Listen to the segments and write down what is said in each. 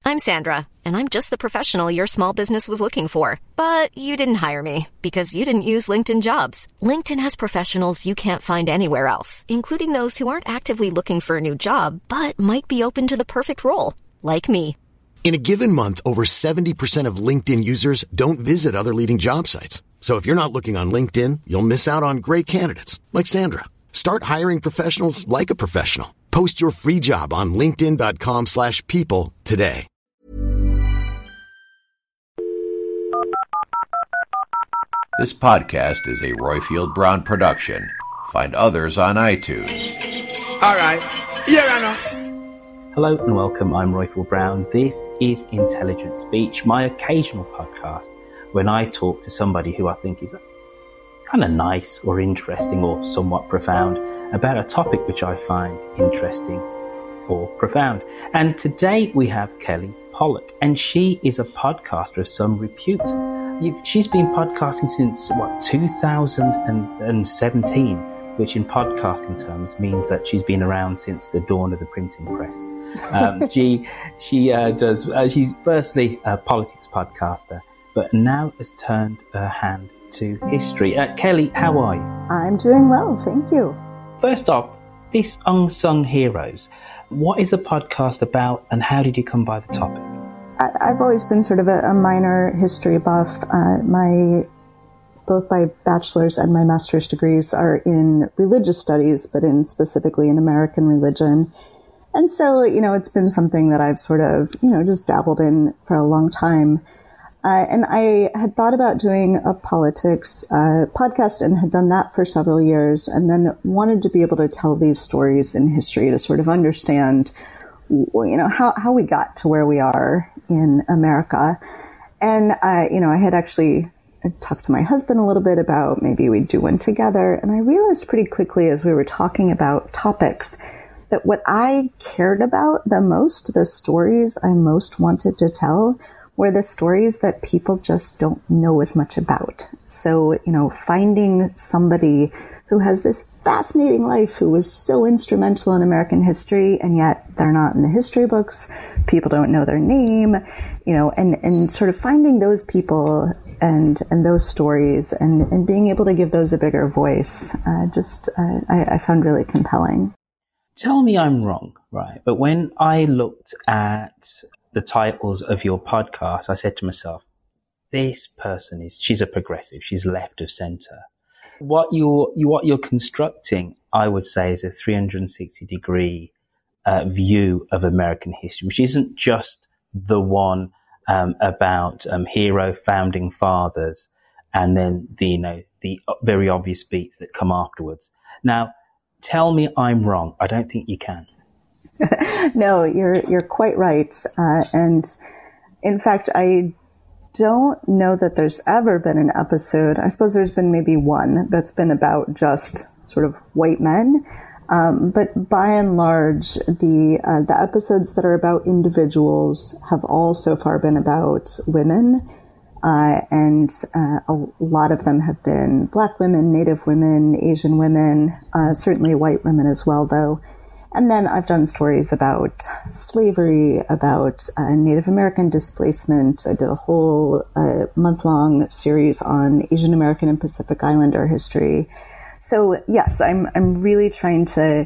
I'm Sandra, and I'm just the professional your small business was looking for. But you didn't hire me because you didn't use LinkedIn Jobs. LinkedIn has professionals you can't find anywhere else, including those who aren't actively looking for a new job, but might be open to the perfect role, like me. In a given month, over 70% of LinkedIn users don't visit other leading job sites. So if you're not looking on LinkedIn, you'll miss out on great candidates like Sandra. Start hiring professionals like a professional. Post your free job on linkedin.com/people today. This podcast is a Royfield Brown production. Find others on iTunes. All right. Yeah, I know. Hello and welcome, I'm Royfield Brown. This is Intelligent Speech, my occasional podcast when I talk to somebody who I think is kind of nice or interesting or somewhat profound about a topic which I find interesting or profound. And today we have Kelly Pollock, and she is a podcaster of some repute. She's been podcasting since, 2017, which in podcasting terms means that she's been around since the dawn of the printing press. She's firstly a politics podcaster, but now has turned her hand to history. Kelly, how are you? I'm doing well, thank you. First off, this Unsung Heroes, what is the podcast about and how did you come by the topic? I've always been sort of a minor history buff. Both my bachelor's and my master's degrees are in religious studies, but specifically in American religion. And so, it's been something that I've sort of, just dabbled in for a long time. And I had thought about doing a politics podcast and had done that for several years, and then wanted to be able to tell these stories in history to sort of understand, how we got to where we are in America. And, I had actually talked to my husband a little bit about maybe we'd do one together. And I realized pretty quickly as we were talking about topics that what I cared about the most, the stories I most wanted to tell, were the stories that people just don't know as much about. So, finding somebody who has this fascinating life, who was so instrumental in American history, and yet they're not in the history books, people don't know their name, and sort of finding those people and those stories and being able to give those a bigger voice, I found really compelling. Tell me I'm wrong, right? But when I looked at the titles of your podcast, I said to myself, this person she's a progressive, she's left of center. What you're constructing, I would say, is a 360-degree view of American history, which isn't just the one about hero founding fathers and then the very obvious beats that come afterwards. Now, tell me I'm wrong. I don't think you can. No, you're quite right. And in fact, I don't know that there's ever been an episode. I suppose there's been maybe one that's been about just sort of white men. But by and large, the episodes that are about individuals have all so far been about women. And a lot of them have been Black women, Native women, Asian women, certainly white women as well, though. And then I've done stories about slavery, about Native American displacement. I did a whole month-long series on Asian American and Pacific Islander history. So yes, I'm really trying to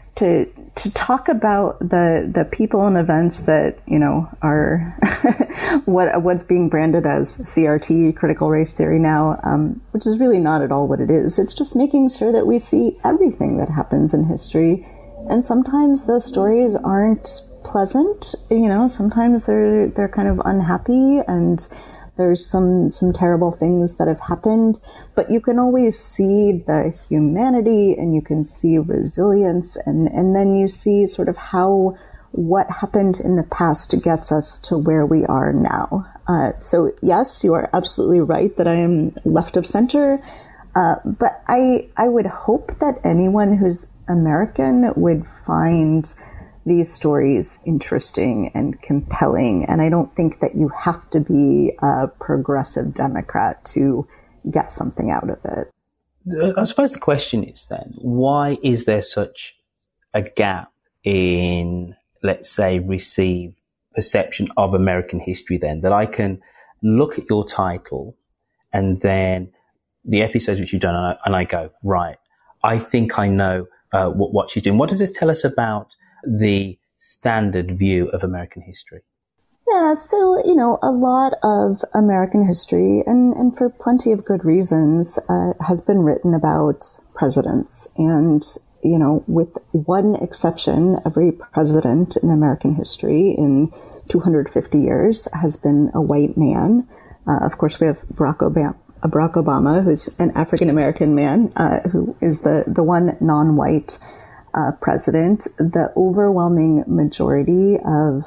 talk about the people and events that are what's being branded as CRT, critical race theory now, which is really not at all what it is. It's just making sure that we see everything that happens in history. And sometimes those stories aren't pleasant, sometimes they're kind of unhappy and there's some terrible things that have happened, but you can always see the humanity and you can see resilience and then you see sort of how what happened in the past gets us to where we are now. So yes, you are absolutely right that I am left of center, but I would hope that anyone who's American would find these stories interesting and compelling. And I don't think that you have to be a progressive Democrat to get something out of it. I suppose the question is then, why is there such a gap in, let's say, received perception of American history then, that I can look at your title and then the episodes which you've done, and I go, right, I think I know what she's doing. What does this tell us about the standard view of American history? Yeah, so, a lot of American history, and for plenty of good reasons, has been written about presidents. And, with one exception, every president in American history in 250 years has been a white man. Of course, we have Barack Obama, who's an African-American man, who is the one non-white president. The overwhelming majority of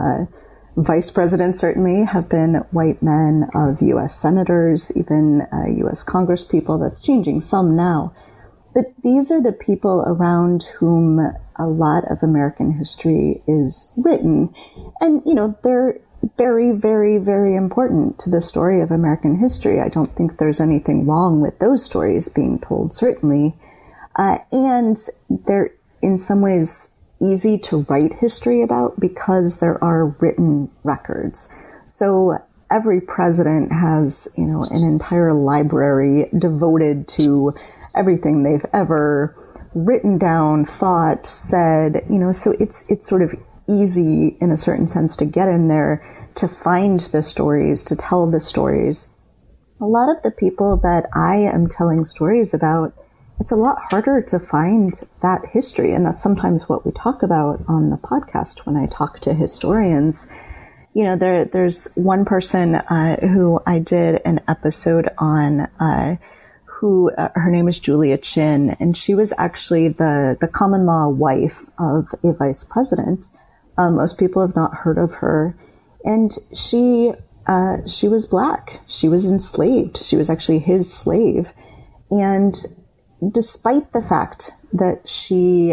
vice presidents certainly have been white men, of U.S. senators, even U.S. congresspeople. That's changing some now. But these are the people around whom a lot of American history is written. And, they're very, very, very important to the story of American history. I don't think there's anything wrong with those stories being told, certainly. And they're in some ways easy to write history about because there are written records. So every president has, an entire library devoted to everything they've ever written down, thought, said, so it's sort of easy in a certain sense to get in there, to find the stories, to tell the stories. A lot of the people that I am telling stories about, it's a lot harder to find that history. And that's sometimes what we talk about on the podcast when I talk to historians. There's one person who I did an episode on, who her name is Julia Chin, and she was actually the common law wife of a vice president. Most people have not heard of her. And she was Black. She was enslaved. She was actually his slave. And despite the fact that she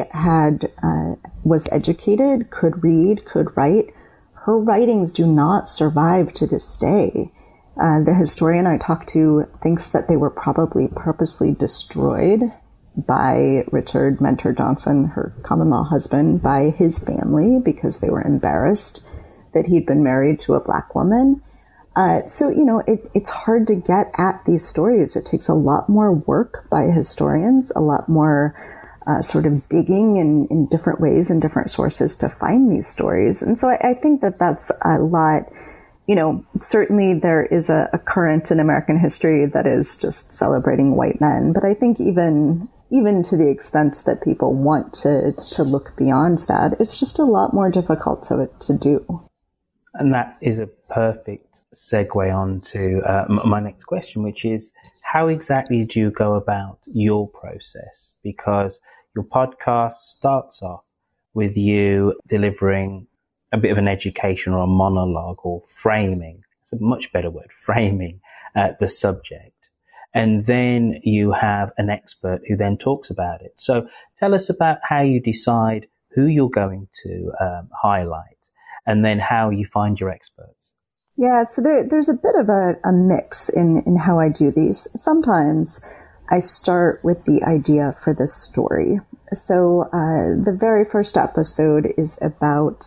was educated, could read, could write, her writings do not survive to this day. The historian I talked to thinks that they were probably purposely destroyed by Richard Mentor Johnson, her common law husband, by his family because they were embarrassed that he'd been married to a Black woman. So, it's hard to get at these stories. It takes a lot more work by historians, a lot more sort of digging in different ways and different sources to find these stories. And so I think that that's a lot, certainly there is a current in American history that is just celebrating white men. But I think even to the extent that people want to look beyond that, it's just a lot more difficult to do. And that is a perfect segue on to my next question, which is, how exactly do you go about your process? Because your podcast starts off with you delivering a bit of an education or a monologue or framing. It's a much better word, framing the subject. And then you have an expert who then talks about it. So tell us about how you decide who you're going to highlight, and then how you find your experts. Yeah, so there's a bit of a mix in how I do these. Sometimes I start with the idea for the story. So the very first episode is about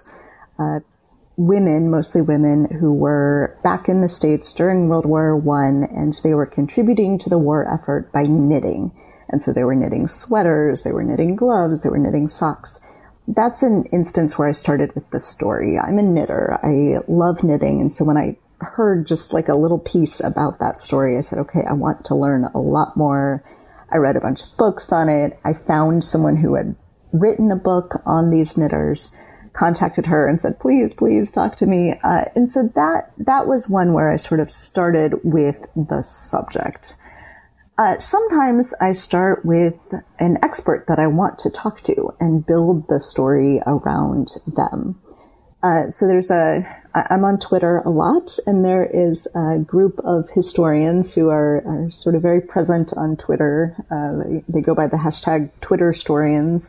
women, mostly women, who were back in the States during World War I, and they were contributing to the war effort by knitting. And so they were knitting sweaters, they were knitting gloves, they were knitting socks. That's an instance where I started with the story. I'm a knitter. I love knitting. And so when I heard just like a little piece about that story, I said, okay, I want to learn a lot more. I read a bunch of books on it. I found someone who had written a book on these knitters, contacted her and said, please talk to me. And so that was one where I sort of started with the subject. Sometimes I start with an expert that I want to talk to and build the story around them. So I'm on Twitter a lot, and there is a group of historians who are sort of very present on Twitter. They go by the hashtag Twitterstorians.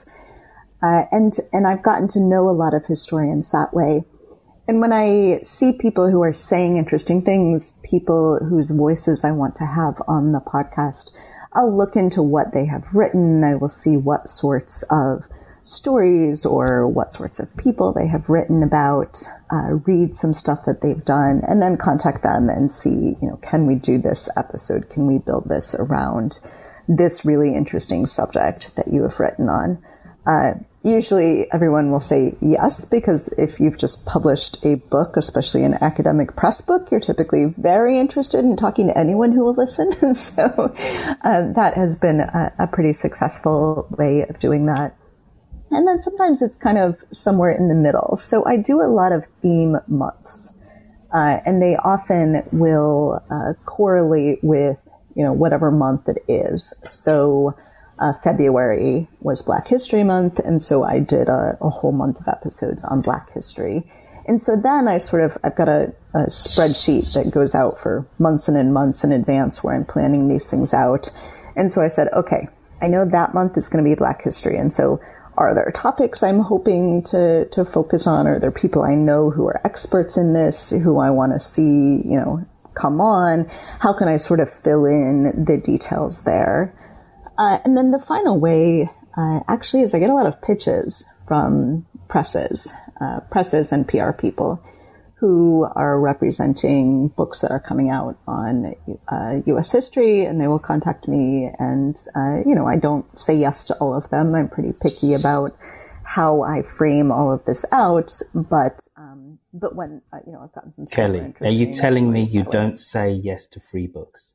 And I've gotten to know a lot of historians that way. And when I see people who are saying interesting things, people whose voices I want to have on the podcast, I'll look into what they have written. I will see what sorts of stories or what sorts of people they have written about, read some stuff that they've done, and then contact them and see, can we do this episode? Can we build this around this really interesting subject that you have written on? Usually everyone will say yes, because if you've just published a book, especially an academic press book, you're typically very interested in talking to anyone who will listen. So that has been a pretty successful way of doing that. And then sometimes it's kind of somewhere in the middle. So I do a lot of theme months, and they often will correlate with, whatever month it is. So February was Black History Month, and so I did a whole month of episodes on Black history. And so then I've got a spreadsheet that goes out for months and months in advance where I'm planning these things out. And so I said, okay, I know that month is going to be Black history, and so are there topics I'm hoping to focus on? Are there people I know who are experts in this, who I want to see, come on? How can I sort of fill in the details there? And then the final way, actually, is I get a lot of pitches from presses and PR people who are representing books that are coming out on U.S. history, and they will contact me. And, I don't say yes to all of them. I'm pretty picky about how I frame all of this out. But when, I've gotten some... Kelly, are you telling me you don't say yes to free books?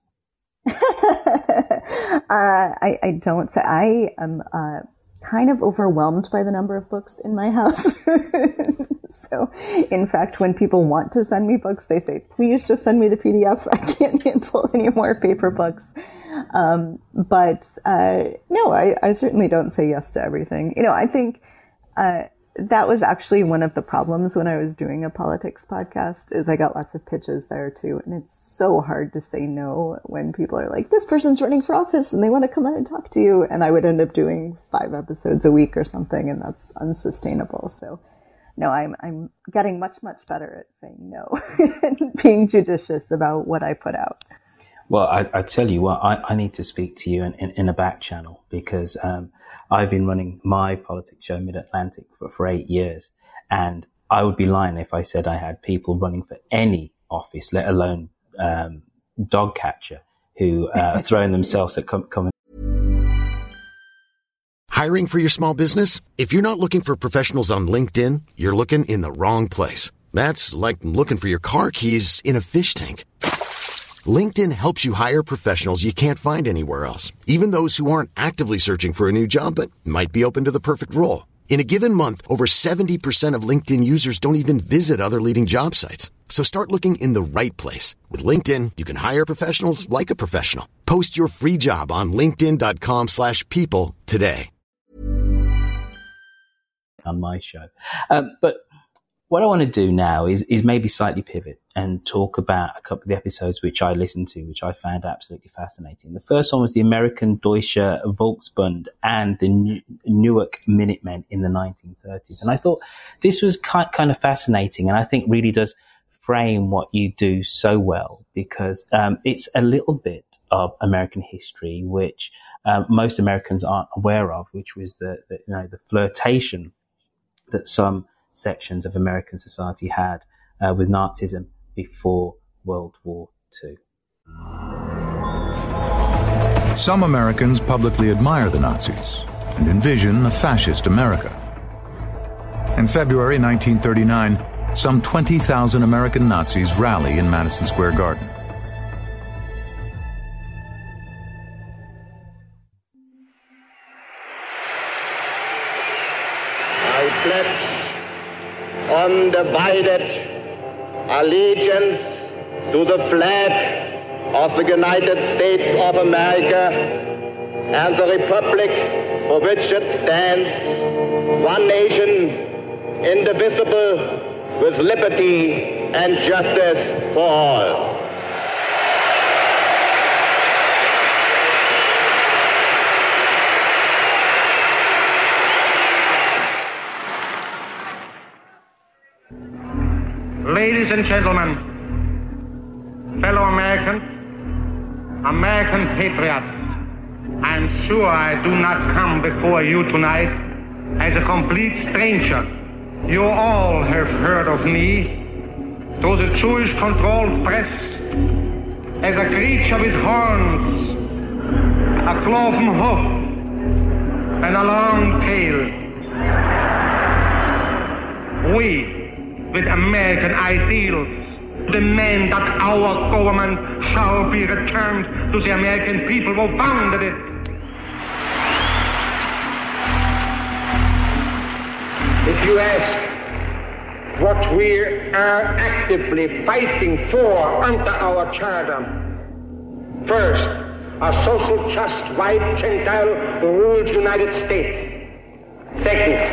I don't say. I am kind of overwhelmed by the number of books in my house. So, in fact, when people want to send me books, they say, please just send me the PDF. I can't handle any more paper books. But no, I certainly don't say yes to everything. I think that was actually one of the problems when I was doing a politics podcast, is I got lots of pitches there too. And it's so hard to say no when people are like, this person's running for office and they want to come on and talk to you. And I would end up doing 5 episodes a week or something, and that's unsustainable. So no, I'm getting much, much better at saying no and being judicious about what I put out. Well, I tell you what, I need to speak to you in a back channel, because I've been running my politics show, Mid-Atlantic, for 8 years. And I would be lying if I said I had people running for any office, let alone dog catcher, who are throwing themselves at coming. Hiring for your small business? If you're not looking for professionals on LinkedIn, you're looking in the wrong place. That's like looking for your car keys in a fish tank. LinkedIn helps you hire professionals you can't find anywhere else, even those who aren't actively searching for a new job but might be open to the perfect role. In a given month, over 70% of LinkedIn users don't even visit other leading job sites. So start looking in the right place. With LinkedIn, you can hire professionals like a professional. Post your free job on linkedin.com/people today. On my show. But what I want to do now is maybe slightly pivot and talk about a couple of the episodes which I listened to, which I found absolutely fascinating. The first one was the American Deutsche Volksbund and the Newark Minutemen in the 1930s. And I thought this was kind of fascinating, and I think really does frame what you do so well, because it's a little bit of American history which most Americans aren't aware of, which was the flirtation that some sections of American society had with Nazism before World War II. Some Americans publicly admire the Nazis and envision a fascist America. In February 1939, some 20,000 American Nazis rally in Madison Square Garden. I pledge undivided allegiance to the flag of the United States of America and the republic for which it stands, one nation, indivisible, with liberty and justice for all. Ladies and gentlemen, fellow Americans, American patriots, I'm sure I do not come before you tonight as a complete stranger. You all have heard of me through the Jewish-controlled press as a creature with horns, a cloven hoof, and a long tail. We, with American ideals, demand that our government shall be returned to the American people who founded it. If you ask what we are actively fighting for under our charter, first, a social just white Gentile-ruled United States. Second,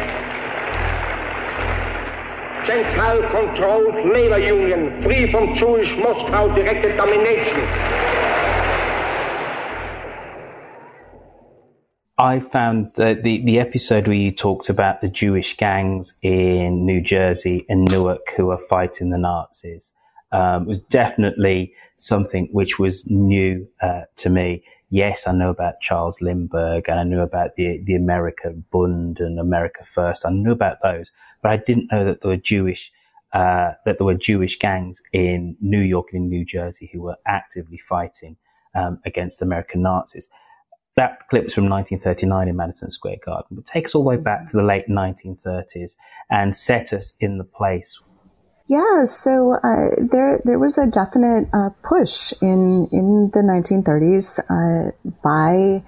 Gentile-controlled labor union free from Jewish Moscow-directed domination. I found that the episode where you talked about the Jewish gangs in New Jersey and Newark who are fighting the Nazis was definitely something which was new to me. Yes, I know about Charles Lindbergh and I knew about the America Bund and America First. I knew about those, but I didn't know that there were Jewish gangs in New York and in New Jersey who were actively fighting against American Nazis. That clip's from 1939 in Madison Square Garden, but take us all the way back to the late 1930s and set us in the place. Yeah, so there was a definite push in the 1930s by,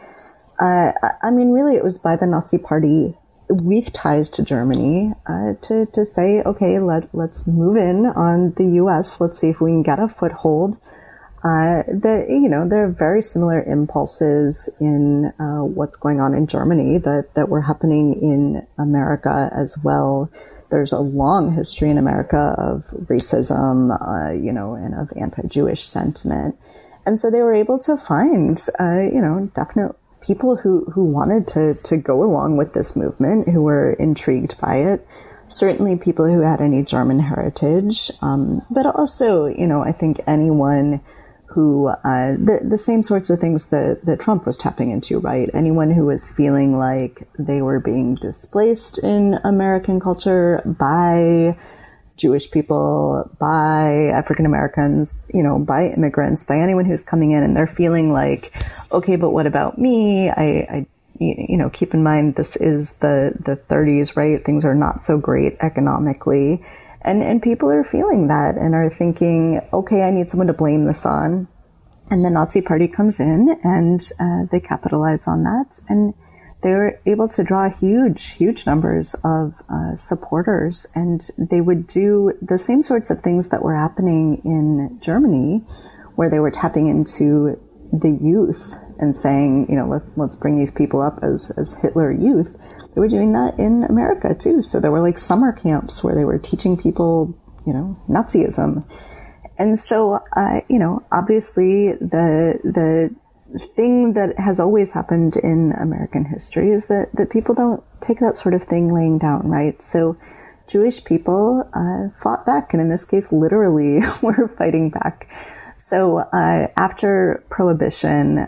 really it was by the Nazi Party with ties to Germany to say, okay, let's move in on the U.S. Let's see if we can get a foothold. There are very similar impulses in what's going on in Germany that were happening in America as well. There's a long history in America of racism, and of anti-Jewish sentiment. And so they were able to find, definite people who wanted to go along with this movement, who were intrigued by it. Certainly people who had any German heritage, but also, I think anyone who, the same sorts of things that Trump was tapping into, right? Anyone who was feeling like they were being displaced in American culture by Jewish people, by African Americans, by immigrants, by anyone who's coming in and they're feeling like, okay, but what about me? I keep in mind, this is the 30s, right? Things are not so great economically. And people are feeling that and are thinking, okay, I need someone to blame this on. And the Nazi Party comes in and they capitalize on that. And they were able to draw huge numbers of supporters. And they would do the same sorts of things that were happening in Germany, where they were tapping into the youth and saying, let's bring these people up as Hitler youth. They were doing that in America too. So there were like summer camps where they were teaching people, Nazism. And so, obviously the thing that has always happened in American history is that people don't take that sort of thing laying down, right? So Jewish people fought back, and in this case, literally were fighting back. So after Prohibition,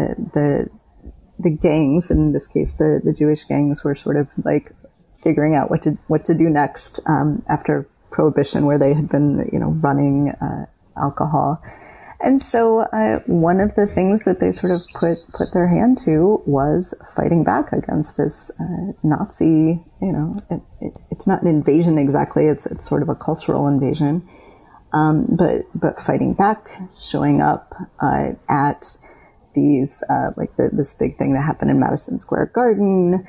the gangs, in this case, the Jewish gangs, were sort of like figuring out what to do next after Prohibition, where they had been, running alcohol. And so one of the things that they sort of put their hand to was fighting back against this Nazi, it's not an invasion exactly, it's sort of a cultural invasion, but fighting back, showing up at these, this big thing that happened in Madison Square Garden,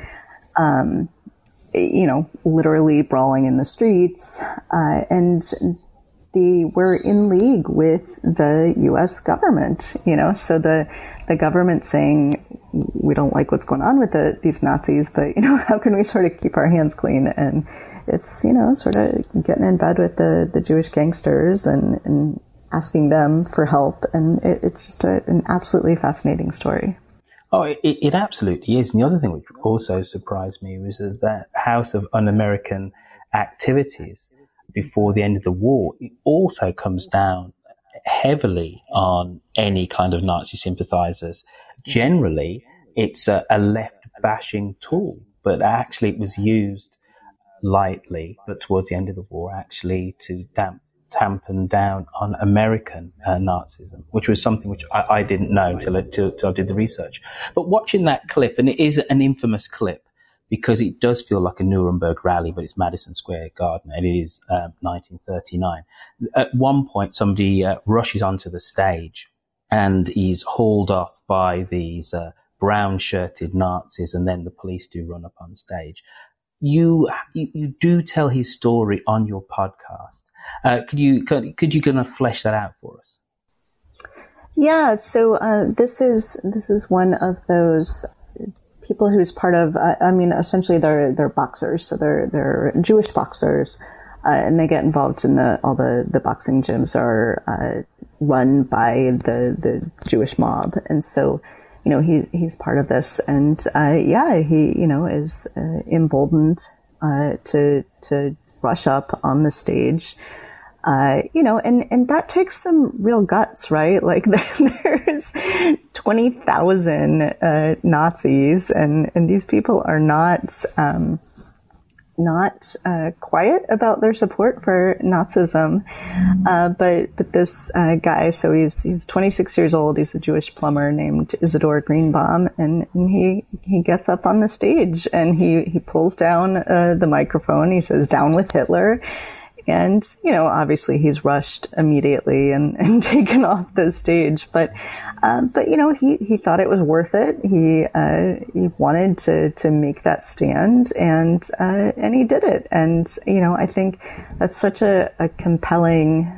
literally brawling in the streets, and they were in league with the U.S. government, so the government saying, we don't like what's going on with these Nazis, but, how can we sort of keep our hands clean? And it's, sort of getting in bed with the Jewish gangsters and asking them for help. And it's just an absolutely fascinating story. Oh, it absolutely is. And the other thing which also surprised me was that House of Un-American Activities before the end of the war, it also comes down heavily on any kind of Nazi sympathizers. Generally, it's a left-bashing tool. but actually it was used lightly, but towards the end of the war, actually to dampen down on American Nazism, which was something which I didn't know until I did the research. But watching that clip, and it is an infamous clip because it does feel like a Nuremberg rally, but it's Madison Square Garden, and it is 1939. At one point, somebody rushes onto the stage and is hauled off by these brown-shirted Nazis, and then the police do run up on stage. You do tell his story on your podcast. Could you kind of flesh that out for us? Yeah. So this is one of those people who's part of. Essentially they're boxers. So they're Jewish boxers, and they get involved in all the boxing gyms are run by the Jewish mob, and so. He's part of this, and he is emboldened to rush up on the stage, and that takes some real guts, right? Like there's 20,000 Nazis, and these people are not quiet about their support for Nazism. But this guy, so he's 26 years old. He's a Jewish plumber named Isidore Greenbaum, and he gets up on the stage and he pulls down the microphone. He says, "Down with Hitler." And, obviously he's rushed immediately and taken off the stage. But he thought it was worth it. He wanted to make that stand, and he did it. And, I think that's such a compelling,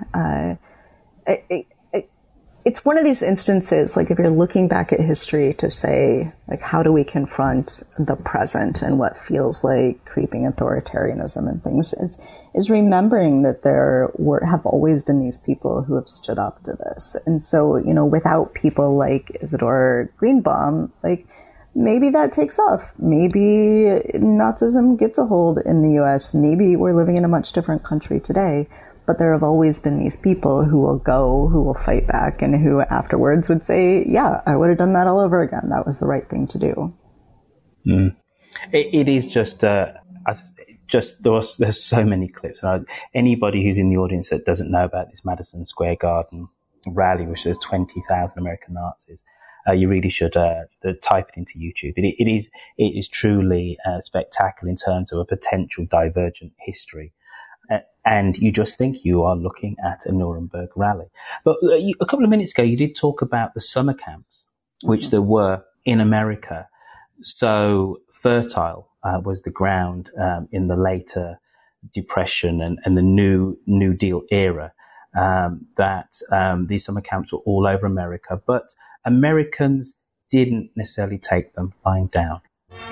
it's one of these instances, like if you're looking back at history to say, like, how do we confront the present and what feels like creeping authoritarianism and things, is remembering that there have always been these people who have stood up to this. And so, without people like Isidore Greenbaum, like, maybe that takes off. Maybe Nazism gets a hold in the US. Maybe we're living in a much different country today. But there have always been these people who will fight back, and who afterwards would say, yeah, I would have done that all over again. That was the right thing to do. Mm. It is just there's so many clips. Anybody who's in the audience that doesn't know about this Madison Square Garden rally, which is 20,000 American Nazis, you really should type it into YouTube. It is truly spectacular in terms of a potential divergent history. And you just think you are looking at a Nuremberg rally. But a couple of minutes ago, you did talk about the summer camps, which there were in America. So fertile was the ground in the later Depression and the New Deal era, that these summer camps were all over America. But Americans didn't necessarily take them lying down.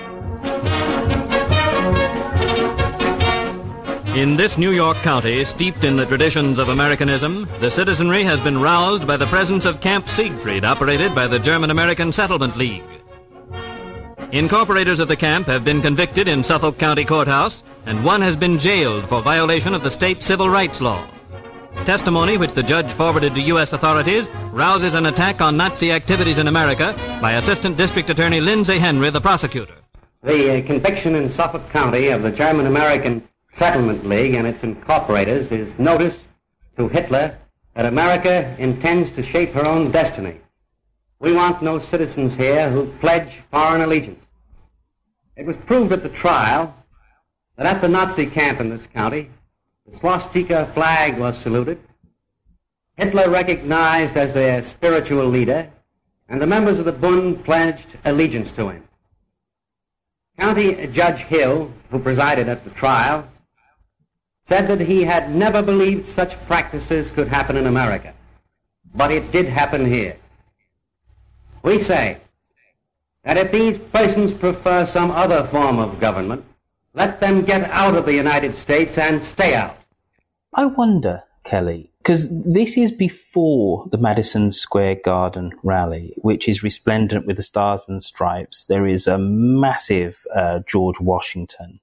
In this New York county, steeped in the traditions of Americanism, the citizenry has been roused by the presence of Camp Siegfried, operated by the German-American Settlement League. Incorporators of the camp have been convicted in Suffolk County Courthouse, and one has been jailed for violation of the state civil rights law. Testimony which the judge forwarded to U.S. authorities rouses an attack on Nazi activities in America by Assistant District Attorney Lindsay Henry, the prosecutor. The conviction in Suffolk County of the German-American Settlement League and its incorporators is notice to Hitler that America intends to shape her own destiny. We want no citizens here who pledge foreign allegiance. It was proved at the trial that at the Nazi camp in this county, the swastika flag was saluted, Hitler recognized as their spiritual leader, and the members of the Bund pledged allegiance to him. County Judge Hill, who presided at the trial, said that he had never believed such practices could happen in America, but it did happen here. We say that if these persons prefer some other form of government, let them get out of the United States and stay out. I wonder, Kelly, because this is before the Madison Square Garden rally, which is resplendent with the stars and stripes. There is a massive George Washington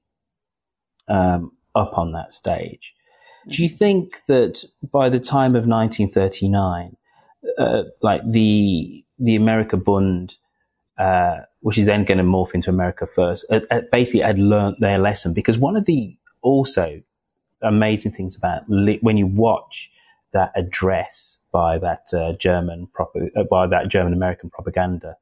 up on that stage. Do you think that by the time of 1939, like the America Bund which is then going to morph into America First, basically had learned their lesson. Because one of the also amazing things about when you watch that address by that German American propaganda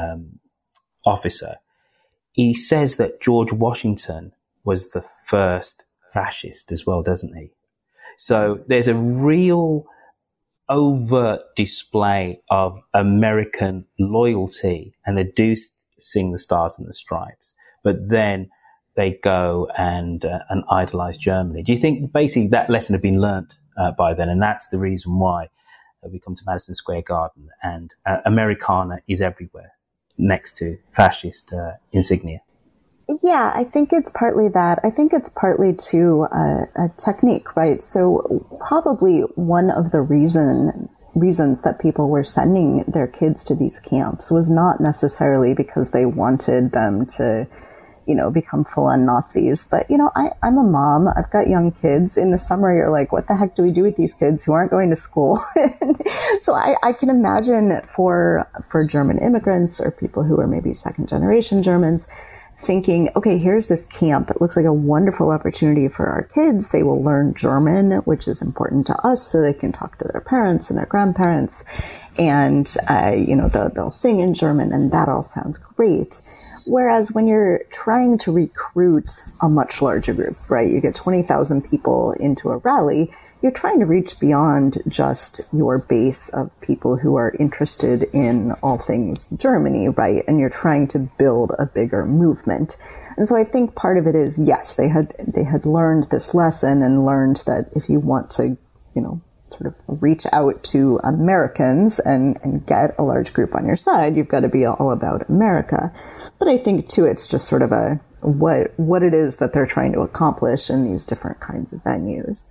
officer, he says that George Washington was the first fascist as well, doesn't he? So there's a real overt display of American loyalty, and they do sing the Stars and the Stripes, but then they go and idolize Germany. Do you think basically that lesson had been learnt by then, and that's the reason why we come to Madison Square Garden and Americana is everywhere next to fascist insignia? Yeah, I think it's partly that. I think it's partly too a technique, right? So probably one of the reasons that people were sending their kids to these camps was not necessarily because they wanted them to, become full-on Nazis. But, I'm a mom. I've got young kids. In the summer, you're like, what the heck do we do with these kids who aren't going to school? So I can imagine for German immigrants or people who are maybe second-generation Germans thinking, okay, here's this camp. It looks like a wonderful opportunity for our kids. They will learn German, which is important to us, so they can talk to their parents and their grandparents. And, they'll sing in German, and that all sounds great. Whereas when you're trying to recruit a much larger group, right, you get 20,000 people into a rally, you're trying to reach beyond just your base of people who are interested in all things Germany, right? And you're trying to build a bigger movement. And so I think part of it is, yes, they had learned this lesson and learned that if you want to, sort of reach out to Americans and get a large group on your side, you've got to be all about America. But I think too, it's just sort of what it is that they're trying to accomplish in these different kinds of venues.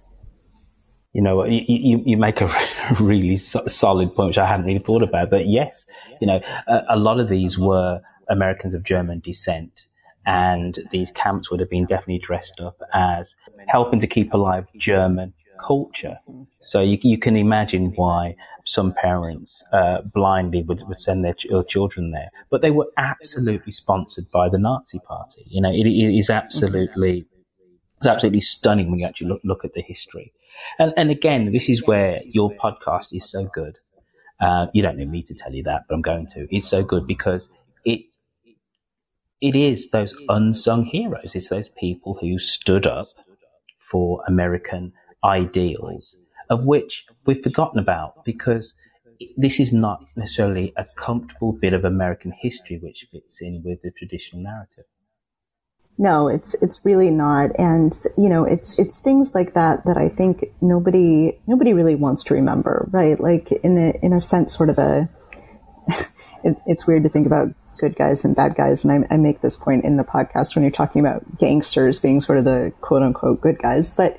You make a really solid point, which I hadn't really thought about. But yes, a lot of these were Americans of German descent, and these camps would have been definitely dressed up as helping to keep alive German culture. So you can imagine why some parents blindly would send their children there. But they were absolutely sponsored by the Nazi Party. It is absolutely stunning when you actually look at the history. And again, this is where your podcast is so good. You don't need me to tell you that, but I'm going to. It's so good because it is those unsung heroes. It's those people who stood up for American ideals, of which we've forgotten about because this is not necessarily a comfortable bit of American history which fits in with the traditional narrative. No, it's really not. And, it's things like that I think nobody really wants to remember, right? Like in a sense, sort of it's weird to think about good guys and bad guys. And I make this point in the podcast when you're talking about gangsters being sort of the quote unquote good guys. But,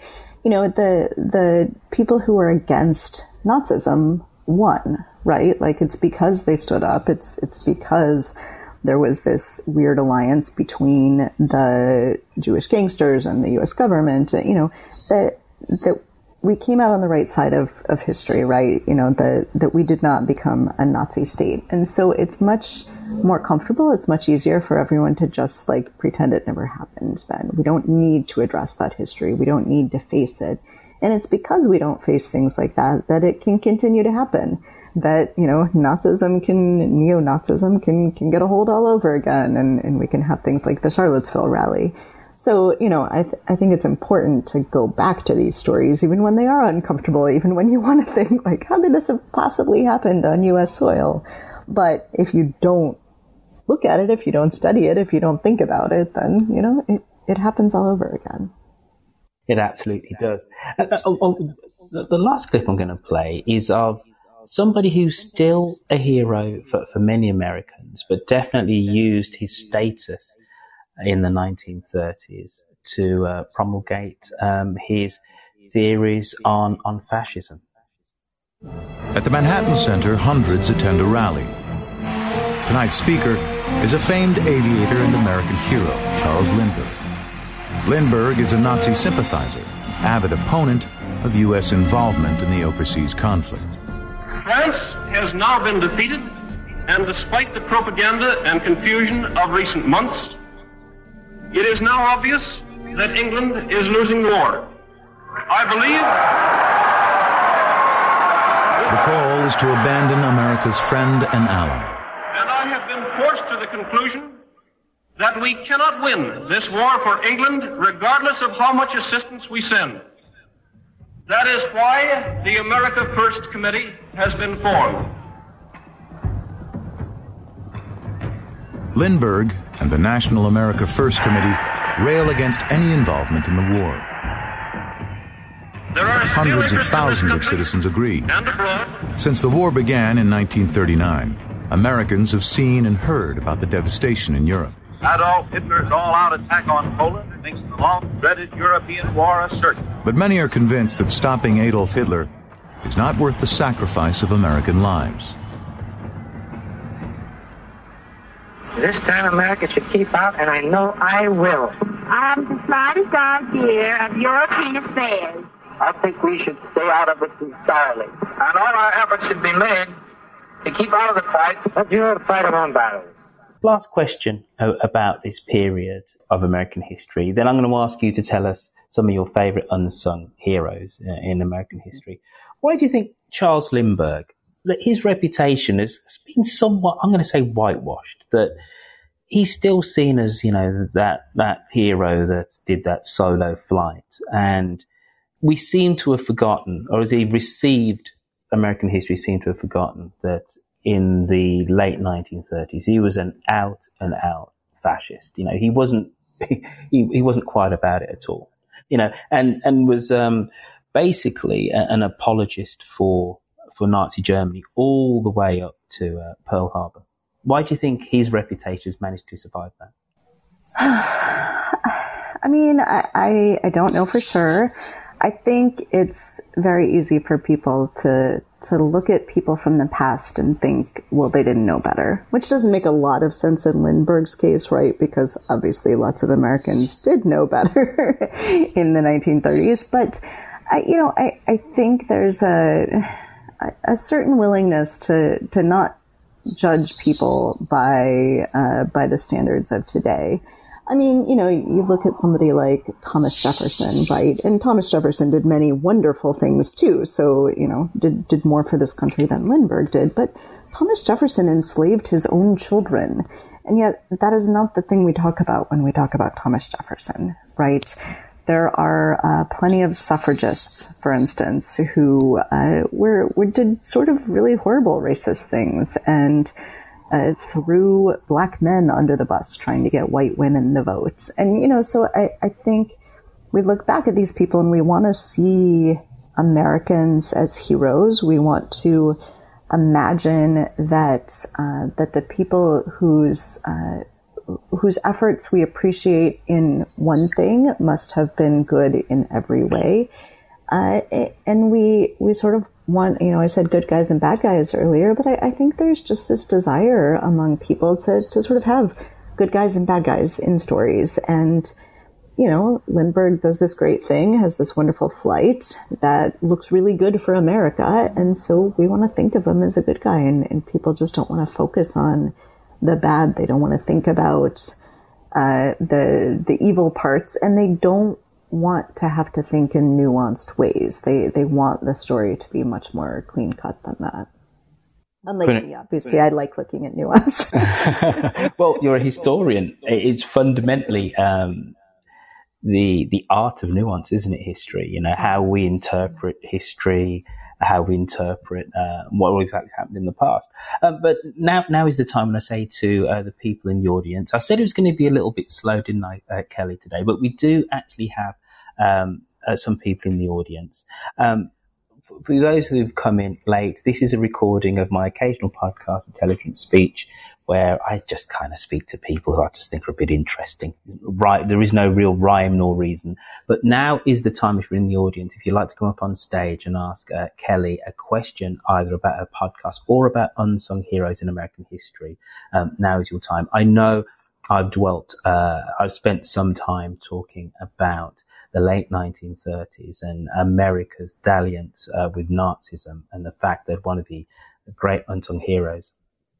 the people who are against Nazism won, right? Like it's because they stood up. It's because there was this weird alliance between the Jewish gangsters and the U.S. government, that we came out on the right side of history, right? That we did not become a Nazi state. And so it's much more comfortable. It's much easier for everyone to just pretend it never happened then. We don't need to address that history. We don't need to face it. And it's because we don't face things like that it can continue to happen. That, neo-Nazism can get a hold all over again, and we can have things like the Charlottesville rally. So, I think it's important to go back to these stories, even when they are uncomfortable, even when you want to think, how could this have possibly happened on U.S. soil? But if you don't look at it, if you don't study it, if you don't think about it, then, it happens all over again. It absolutely does. The last clip I'm going to play is of somebody who's still a hero for many Americans, but definitely used his status in the 1930s to promulgate his theories on fascism. At the Manhattan Center, hundreds attend a rally. Tonight's speaker is a famed aviator and American hero, Charles Lindbergh. Lindbergh is a Nazi sympathizer, avid opponent of U.S. involvement in the overseas conflict. France has now been defeated and despite the propaganda and confusion of recent months, it is now obvious that England is losing the war. I believe the call is to abandon America's friend and ally. And I have been forced to the conclusion that we cannot win this war for England regardless of how much assistance we send. That is why the America First Committee has been formed. Lindbergh and the National America First Committee rail against any involvement in the war. There are hundreds of thousands of citizens agree. And abroad. Since the war began in 1939, Americans have seen and heard about the devastation in Europe. Adolf Hitler's all-out attack on Poland makes the long-dreaded European war a certainty. But many are convinced that stopping Adolf Hitler is not worth the sacrifice of American lives. This time America should keep out, and I know I will. I'm the slightest idea of European affairs. I think we should stay out of it entirely. And all our efforts should be made to keep out of the fight. Let Europe fight their own battles. Last question about this period of American history. Then I'm going to ask you to tell us some of your favorite unsung heroes in American history. Why do you think Charles Lindbergh, that his reputation has been somewhat, I'm going to say, whitewashed, that he's still seen as, you know, that hero that did that solo flight, and we seem to have forgotten, or as he received American history seemed to have forgotten, that in the late 1930s he was an out and out fascist. You know, he wasn't he wasn't quite about it at all. You know, and was basically an apologist for Nazi Germany all the way up to Pearl Harbor. Why do you think his reputation has managed to survive that? I mean, I don't know for sure. I think it's very easy for people to look at people from the past and think, well, they didn't know better, which doesn't make a lot of sense in Lindbergh's case, right? Because obviously lots of Americans did know better in the 1930s. But, I think there's a certain willingness to not judge people by the standards of today. I mean, you look at somebody like Thomas Jefferson, right? And Thomas Jefferson did many wonderful things too. So, did more for this country than Lindbergh did. But Thomas Jefferson enslaved his own children. And yet that is not the thing we talk about when we talk about Thomas Jefferson, right? There are plenty of suffragists, for instance, who did sort of really horrible racist things and threw black men under the bus trying to get white women the vote. And, so I think we look back at these people and we want to see Americans as heroes. We want to imagine that the people whose efforts we appreciate in one thing must have been good in every way. And we sort of want, I said good guys and bad guys earlier, but I think there's just this desire among people to sort of have good guys and bad guys in stories. And, Lindbergh does this great thing, has this wonderful flight that looks really good for America. And so we want to think of him as a good guy, and people just don't want to focus on the bad. They don't want to think about the evil parts, and they don't want to have to think in nuanced ways. They want the story to be much more clean cut than that. Unlike me, obviously, I like looking at nuance. Well, you're a historian. It's fundamentally the art of nuance, isn't it? History, how we interpret history, how we interpret what exactly happened in the past. But now is the time when I say to the people in the audience, I said it was going to be a little bit slow, didn't I, Kelly, today? But we do actually have some people in the audience. For those who've come in late, this is a recording of my occasional podcast, Intelligent Speech, where I just kind of speak to people who I just think are a bit interesting. Right, there is no real rhyme nor reason. But now is the time, if you're in the audience, if you'd like to come up on stage and ask Kelly a question, either about her podcast or about unsung heroes in American history, now is your time. I know I've spent some time talking about the late 1930s and America's dalliance with Nazism, and the fact that one of the great unsung heroes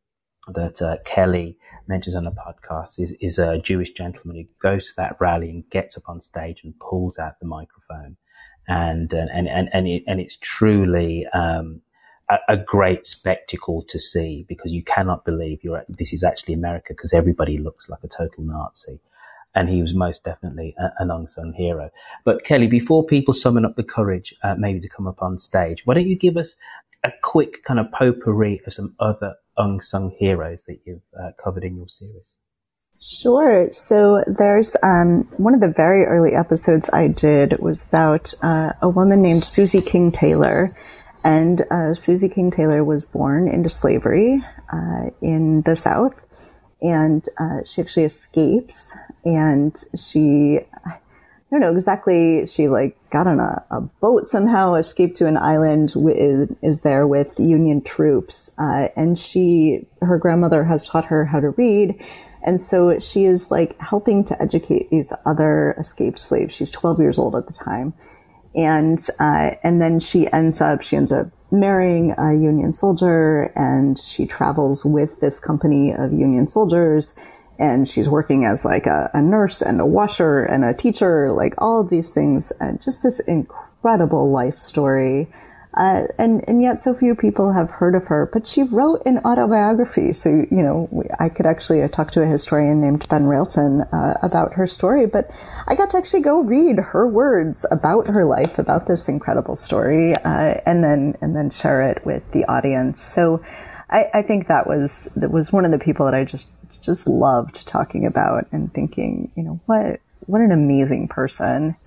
that Kelly mentions on the podcast is a Jewish gentleman who goes to that rally and gets up on stage and pulls out the microphone, and it's truly a great spectacle to see, because you cannot believe this is actually America, because everybody looks like a total Nazi. And he was most definitely an unsung hero. But Kelly, before people summon up the courage maybe to come up on stage, why don't you give us a quick kind of potpourri of some other unsung heroes that you've covered in your series? Sure. So there's one of the very early episodes I did was about a woman named Susie King Taylor. And Susie King Taylor was born into slavery in the South. And she actually escapes, and I don't know exactly, she got on a boat somehow, escaped to an island, is there with Union troops, and her grandmother has taught her how to read, and so she is helping to educate these other escaped slaves. She's 12 years old at the time. And then she ends up marrying a Union soldier, and she travels with this company of Union soldiers, and she's working as a nurse and a washer and a teacher, all of these things, and just this incredible life story. And yet so few people have heard of her, but she wrote an autobiography. So, I could actually talk to a historian named Ben Railton about her story, but I got to actually go read her words about her life, about this incredible story, and then share it with the audience. So I think that was one of the people that I just loved talking about and thinking, what an amazing person.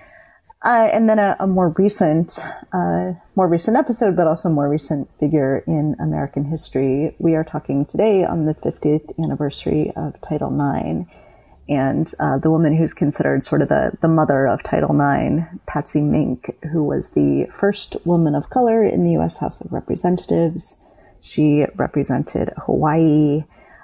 And then a more recent episode, but also a more recent figure in American history. We are talking today on the 50th anniversary of Title IX, and the woman who's considered sort of the mother of Title IX, Patsy Mink, who was the first woman of color in the U.S. House of Representatives. She represented Hawaii.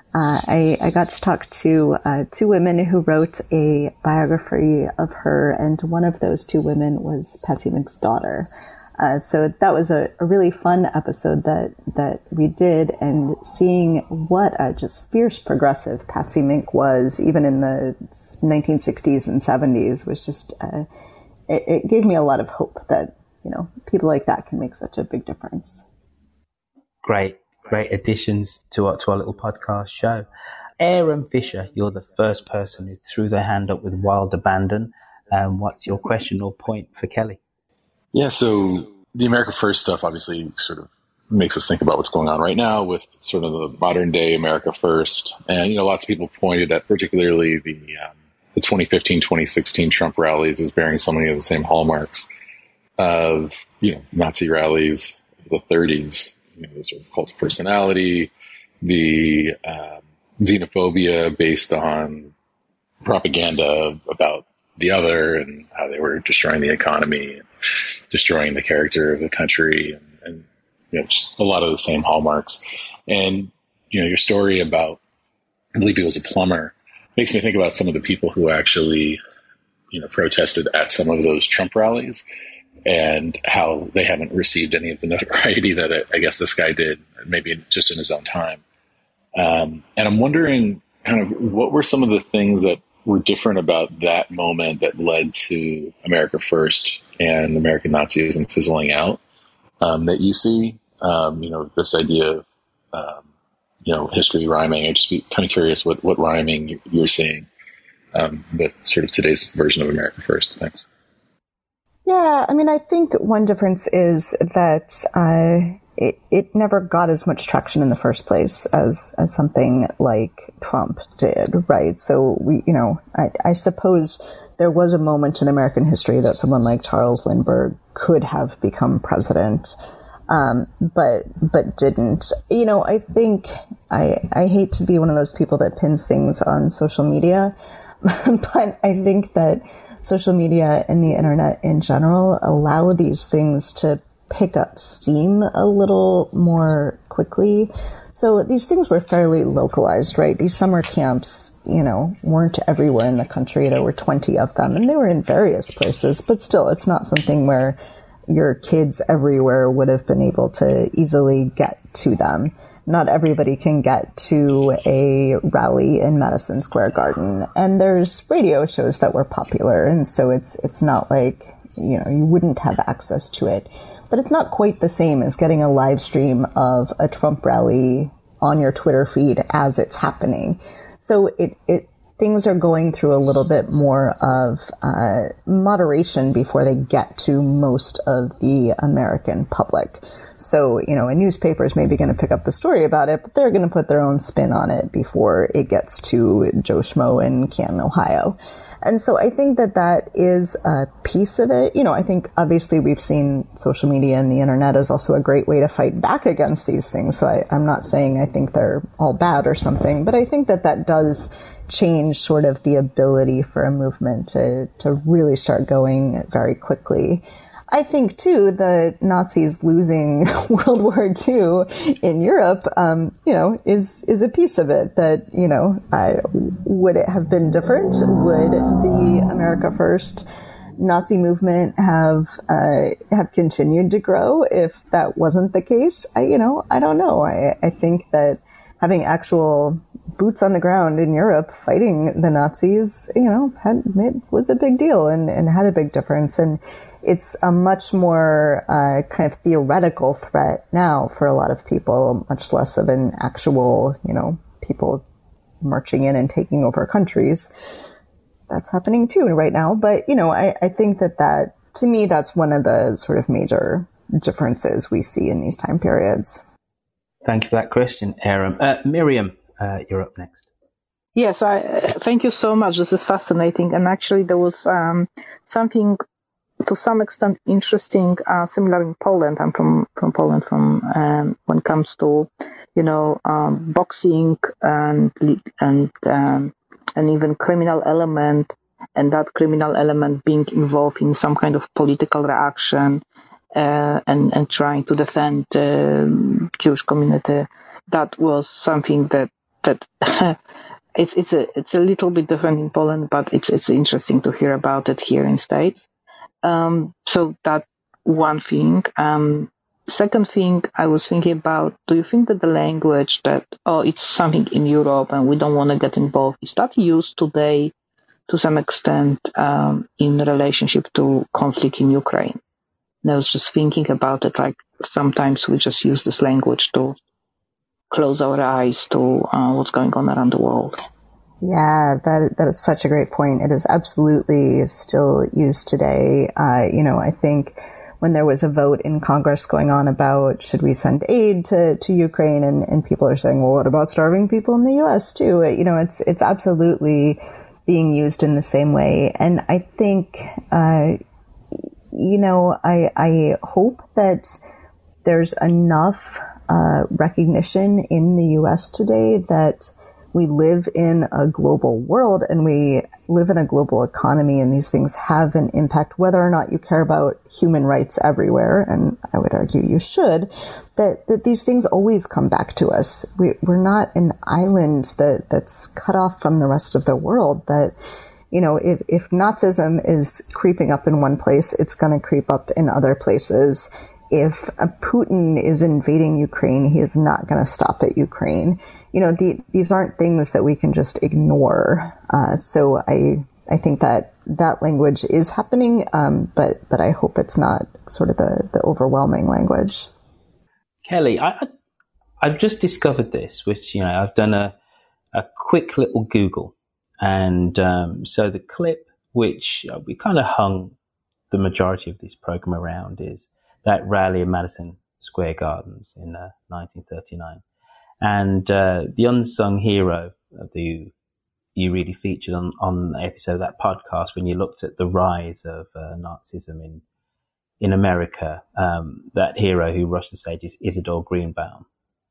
I got to talk to two women who wrote a biography of her, and one of those two women was Patsy Mink's daughter. So that was a really fun episode that we did, and seeing what a just fierce progressive Patsy Mink was, even in the 1960s and 70s, was just, it gave me a lot of hope that, people like that can make such a big difference. Great additions to our little podcast show. Aaron Fisher, you're the first person who threw their hand up with wild abandon. What's your question or point for Kelly? Yeah, so the America First stuff obviously sort of makes us think about what's going on right now with sort of the modern day America First. And, lots of people pointed at particularly the 2015, 2016 Trump rallies as bearing so many of the same hallmarks of, Nazi rallies of the 30s. The sort of cult of personality, the xenophobia based on propaganda about the other and how they were destroying the economy, and destroying the character of the country, and just a lot of the same hallmarks. And, your story about, I believe he was a plumber, makes me think about some of the people who actually, protested at some of those Trump rallies, and how they haven't received any of the notoriety that I guess this guy did, maybe just in his own time. And I'm wondering kind of what were some of the things that were different about that moment that led to America First and American Nazism fizzling out, that you see, this idea of, history rhyming. I'd just be kind of curious what rhyming you're seeing with sort of today's version of America First. Thanks. Yeah, I think one difference is that it never got as much traction in the first place as something like Trump did, right? So I suppose there was a moment in American history that someone like Charles Lindbergh could have become president, but didn't. I think I hate to be one of those people that pins things on social media, but I think that social media and the internet in general allow these things to pick up steam a little more quickly. So these things were fairly localized, right? These summer camps, weren't everywhere in the country. There were 20 of them, and they were in various places, but still, it's not something where your kids everywhere would have been able to easily get to them. not everybody can get to a rally in Madison Square Garden. And there's radio shows that were popular. And so it's not like, you know, you wouldn't have access to it. But it's not quite the same as getting a live stream of a Trump rally on your Twitter feed as it's happening. So things are going through a little bit more of moderation before they get to most of the American public. So, you know, a newspaper is maybe going to pick up the story about it, but they're going to put their own spin on it before it gets to Joe Schmo in Canton, Ohio. And so I think that is a piece of it. You know, I think obviously we've seen social media and the internet is also a great way to fight back against these things. So I'm not saying I think they're all bad or something, but I think that does change sort of the ability for a movement to really start going very quickly. I think, too, the Nazis losing World War II in Europe, you know, is a piece of it that, you know, would it have been different? Would the America First Nazi movement have continued to grow if that wasn't the case? I don't know. I think that having actual boots on the ground in Europe fighting the Nazis, you know, it was a big deal and had a big difference. And it's a much more kind of theoretical threat now for a lot of people, much less of an actual, you know, people marching in and taking over countries. That's happening too right now. But, you know, I think that to me, that's one of the sort of major differences we see in these time periods. Thank you for that question, Aram. Miriam, you're up next. Yes, thank you so much. This is fascinating. And actually, there was something to some extent interesting, similar in Poland. I'm from Poland when it comes to, you know, boxing and even criminal element, and that criminal element being involved in some kind of political reaction and trying to defend the Jewish community. That was something that it's a little bit different in Poland, but it's interesting to hear about it here in States. So that one thing. Second thing I was thinking about, do you think that the language that, it's something in Europe and we don't want to get involved, is that used today to some extent in relationship to conflict in Ukraine? And I was just thinking about it, like sometimes we just use this language to close our eyes to what's going on around the world. Yeah, that is such a great point. It is absolutely still used today. You know, I think when there was a vote in Congress going on about should we send aid to Ukraine, and people are saying, well, what about starving people in the U.S. too? You know, it's absolutely being used in the same way. And I think, you know, I hope that there's enough recognition in the U.S. today that we live in a global world and we live in a global economy, and these things have an impact, whether or not you care about human rights everywhere. And I would argue you should, that these things always come back to us. We're not an island that's cut off from the rest of the world. That, you know, if Nazism is creeping up in one place, it's going to creep up in other places. If Putin is invading Ukraine, he is not going to stop at Ukraine. You know, these aren't things that we can just ignore. So I think that language is happening, but I hope it's not sort of the overwhelming language. Kelly, I've just discovered this, which, you know, I've done a quick little Google. And so the clip, which we kind of hung the majority of this program around, is that rally in Madison Square Gardens in 1939. And the unsung hero that you really featured on the episode of that podcast, when you looked at the rise of Nazism in America, that hero who rushed the stage is Isidore Greenbaum.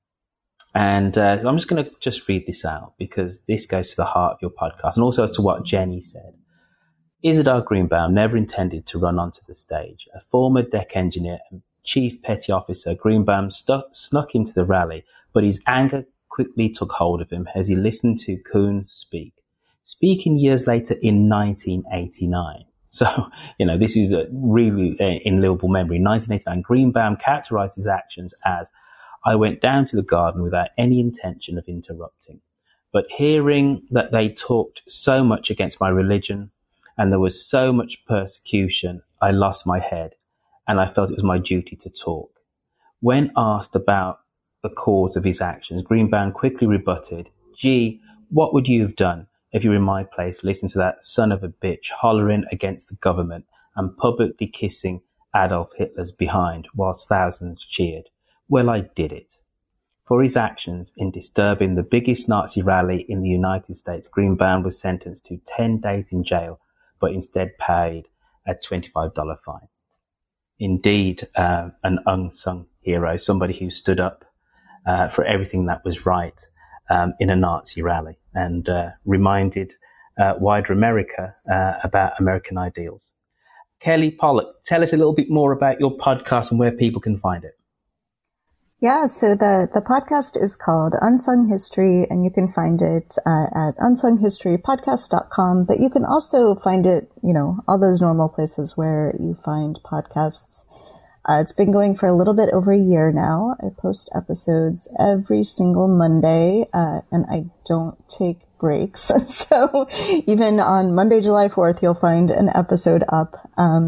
And I'm just going to read this out because this goes to the heart of your podcast and also to what Jenny said. Isidore Greenbaum never intended to run onto the stage. A former deck engineer and chief petty officer, Greenbaum snuck into the rally, but his anger quickly took hold of him as he listened to Kuhn speaking years later in 1989. So, you know, this is a really in livable memory. In 1989, Greenbaum characterized his actions as, I went down to the garden without any intention of interrupting. But hearing that they talked so much against my religion and there was so much persecution, I lost my head and I felt it was my duty to talk. When asked about the cause of his actions, Greenbaum quickly rebutted, "Gee, what would you have done if you were in my place listening to that son of a bitch hollering against the government and publicly kissing Adolf Hitler's behind whilst thousands cheered? Well, I did it." For his actions in disturbing the biggest Nazi rally in the United States, Greenbaum was sentenced to 10 days in jail, but instead paid a $25 fine. Indeed, an unsung hero, somebody who stood up for everything that was right in a Nazi rally and reminded wider America about American ideals. Kelly Pollock, tell us a little bit more about your podcast and where people can find it. Yeah, so the podcast is called Unsung History, and you can find it at unsunghistorypodcast.com, but you can also find it, all those normal places where you find podcasts. It's been going for a little bit over a year now. I post episodes every single Monday, and I don't take breaks. So even on Monday, July 4th, you'll find an episode up.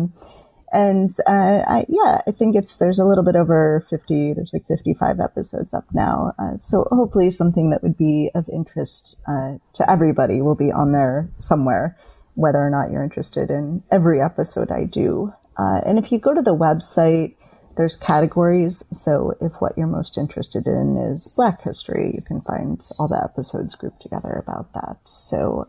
I think there's a little bit over 50, there's like 55 episodes up now. So hopefully something that would be of interest to everybody will be on there somewhere, whether or not you're interested in every episode I do. And if you go to the website, there's categories. So if what you're most interested in is Black history, you can find all the episodes grouped together about that. So,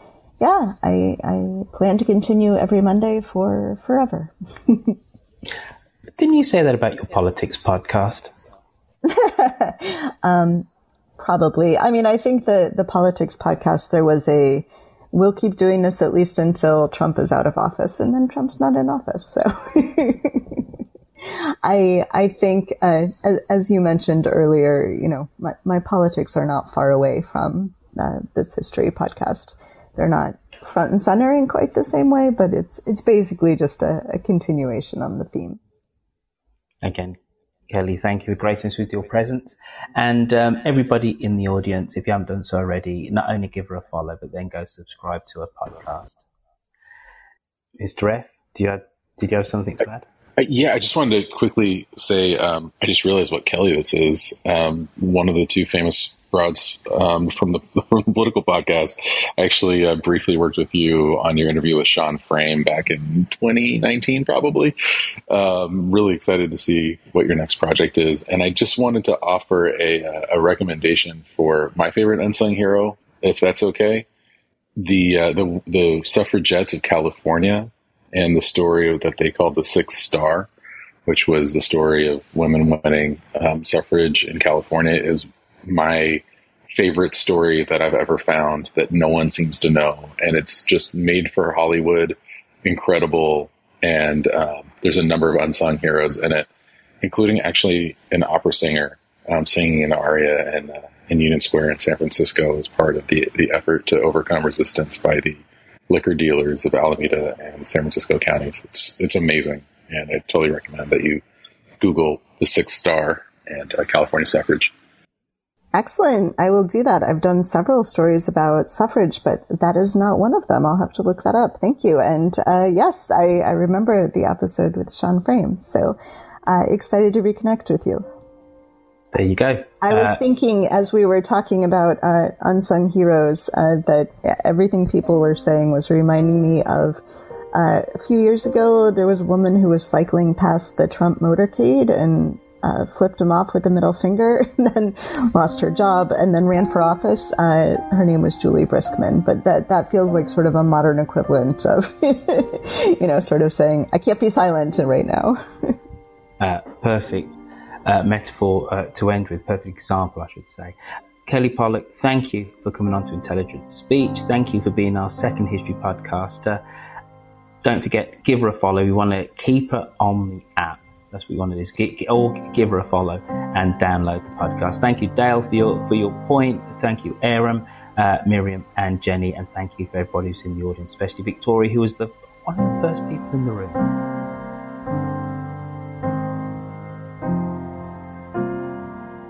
I plan to continue every Monday for forever. Didn't you say that about your politics podcast? Probably. I mean, I think the politics podcast, there was we'll keep doing this at least until Trump is out of office, and then Trump's not in office. So I think, as you mentioned earlier, my politics are not far away from this history podcast. They're not front and center in quite the same way, but it's basically just a continuation on the theme. Again, Kelly, thank you for gracing us with your presence. And everybody in the audience, if you haven't done so already, not only give her a follow, but then go subscribe to her podcast. Mr. F, did you have something to add? Yeah, I just wanted to quickly say, I just realized what Kelly this is. One of the two famous broads from the political podcast. I actually briefly worked with you on your interview with Sean Frame back in 2019, probably. Really excited to see what your next project is. And I just wanted to offer a recommendation for my favorite unsung hero, if that's okay. The suffragettes of California and the story that they called the Sixth Star, which was the story of women winning suffrage in California, is my favorite story that I've ever found that no one seems to know. And it's just made for Hollywood, incredible. And there's a number of unsung heroes in it, including actually an opera singer singing an aria in Union Square in San Francisco as part of the effort to overcome resistance by the liquor dealers of Alameda and San Francisco counties. It's amazing. And I totally recommend that you Google the Sixth Star and California suffrage. Excellent. I will do that. I've done several stories about suffrage, but that is not one of them. I'll have to look that up. Thank you. And yes, I remember the episode with Sean Frame. So excited to reconnect with you. There you go. I was thinking as we were talking about unsung heroes that everything people were saying was reminding me of a few years ago, there was a woman who was cycling past the Trump motorcade and flipped him off with a middle finger and then lost her job and then ran for office. Her name was Julie Briskman, but that feels like sort of a modern equivalent of, sort of saying, I can't be silent right now. Perfect metaphor to end with, perfect example, I should say. Kelly Pollock, thank you for coming on to Intelligent Speech. Thank you for being our second history podcaster. Don't forget, give her a follow. We want to keep her on the app. That's what we want to do, give her a follow and download the podcast. Thank you, Dale, for your point. Thank you, Aram, Miriam, and Jenny. And thank you for everybody who's in the audience, especially Victoria, who was one of the first people in the room.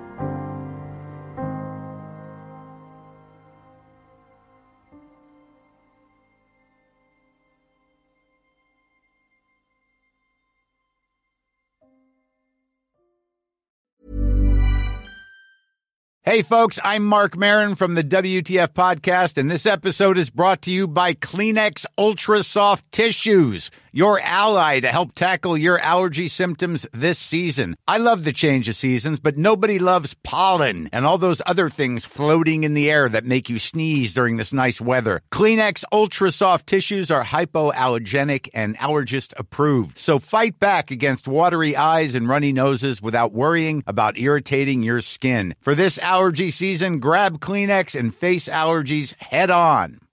Hey, folks, I'm Mark Maron from the WTF Podcast, and this episode is brought to you by Kleenex Ultra Soft Tissues, your ally to help tackle your allergy symptoms this season. I love the change of seasons, but nobody loves pollen and all those other things floating in the air that make you sneeze during this nice weather. Kleenex Ultra Soft Tissues are hypoallergenic and allergist approved, so fight back against watery eyes and runny noses without worrying about irritating your skin. For this allergy season, grab Kleenex and face allergies head on.